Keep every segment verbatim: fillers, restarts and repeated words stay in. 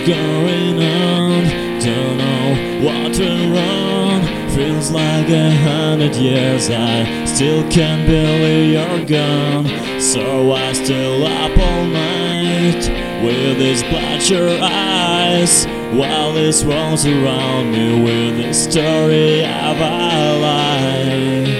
going on? Don't know what went wrong. Feels like a hundred years, I still can't believe you're gone. So I stay up all night with these bloodshot eyes, while this rolls around me with the story of our life.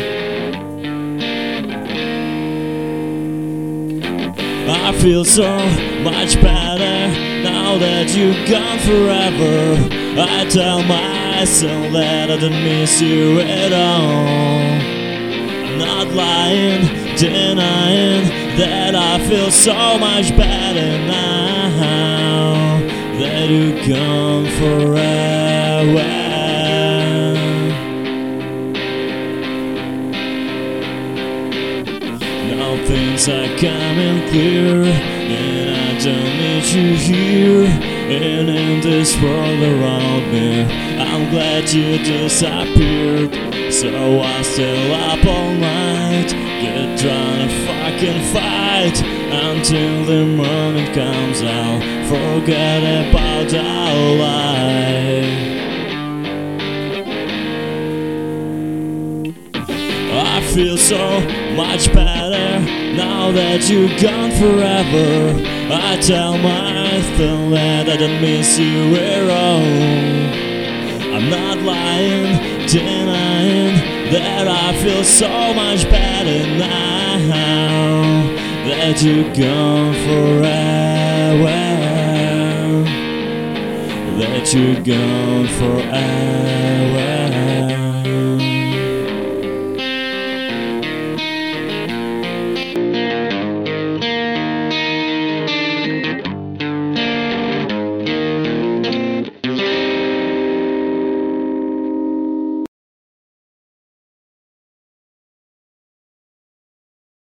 I feel so much better now that you're gone forever. I tell myself that I don't miss you at all. I'm not lying, denying that I feel so much better now that you're gone forever. Now things are coming clear, and I don't need you here. And in this world around me, I'm glad you disappeared. So I stay up all night, get drunk and fucking fight until the morning comes. I'll forget about our life. I feel so much better now that you're gone forever. I tell myself that I don't miss you at all. I'm not lying, denying that I feel so much better now that you're gone forever. That you're gone forever.